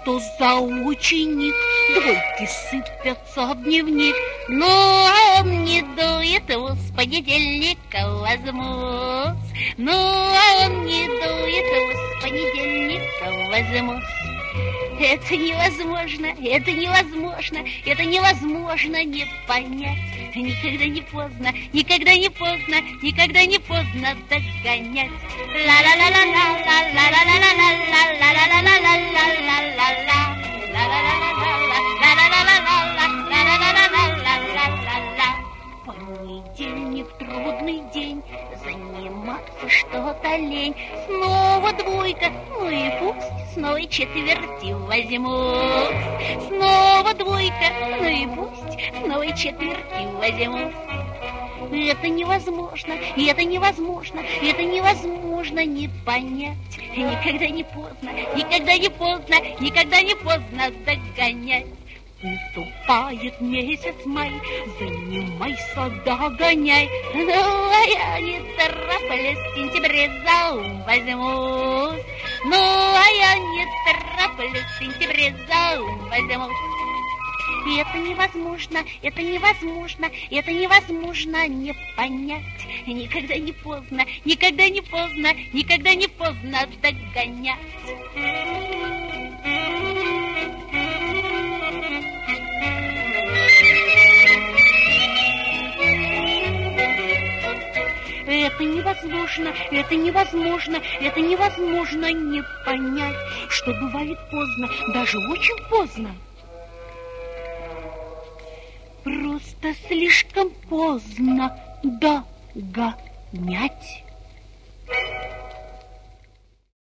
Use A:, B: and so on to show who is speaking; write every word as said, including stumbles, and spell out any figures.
A: что за ученик? Двойки сыпятся в дневник. Ну, а он не дует, с понедельника возьмусь. Ну, а он не дует, с понедельника возьмусь. Это невозможно, это невозможно, это невозможно не понять. Никогда не поздно, никогда не поздно, никогда не поздно догонять. Понедельник, трудный день, заниматься что-то лень. Снова двойка, ну и пусть, с новой четверти возьмусь. Снова двойка, ну и пусть, с новой четверти возьмусь. Это невозможно, это невозможно, это невозможно не понять. Никогда не поздно, никогда не поздно, никогда не поздно догонять. Наступает месяц май, занимайся, догоняй. Ну, а я не тороплюсь, в сентябре за ум возьмусь. Ну, а я не тороплюсь, в сентябре за ум возьмусь. И это невозможно, это невозможно, это невозможно не понять. Никогда не поздно, никогда не поздно, никогда не поздно догонять. Это невозможно, это невозможно, это невозможно не понять, что бывает поздно, даже очень поздно. Просто слишком поздно догонять.